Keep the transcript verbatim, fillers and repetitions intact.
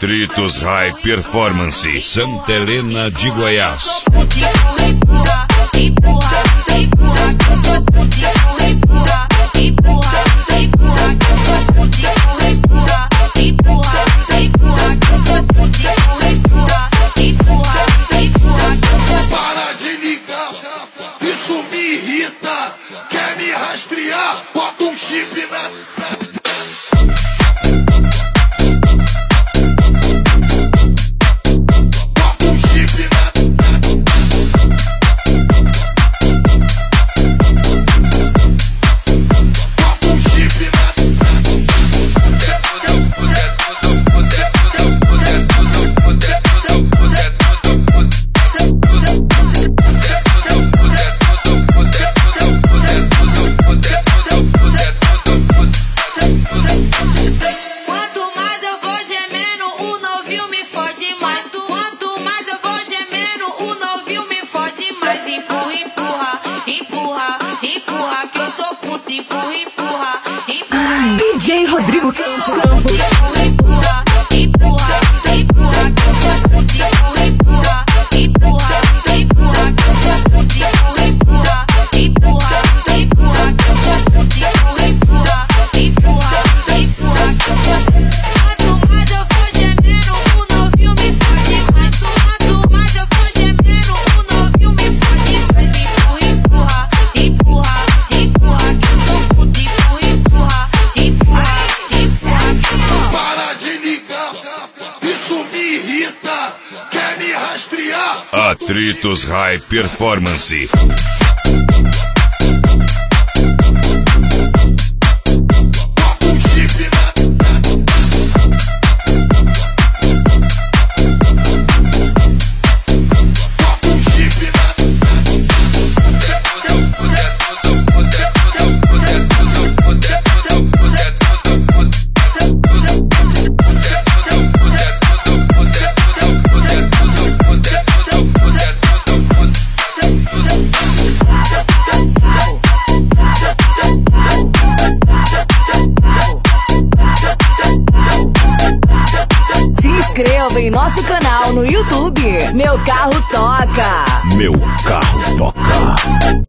Atritos High Performance, Santa Helena de Goiás. Para de ligar, isso me irrita. Quer me rastrear? Bota um chip na... D J Rodrigo Campos. Atritos High Performance. Inscreva em nosso canal no YouTube. Meu Carro Toca. Meu Carro Toca.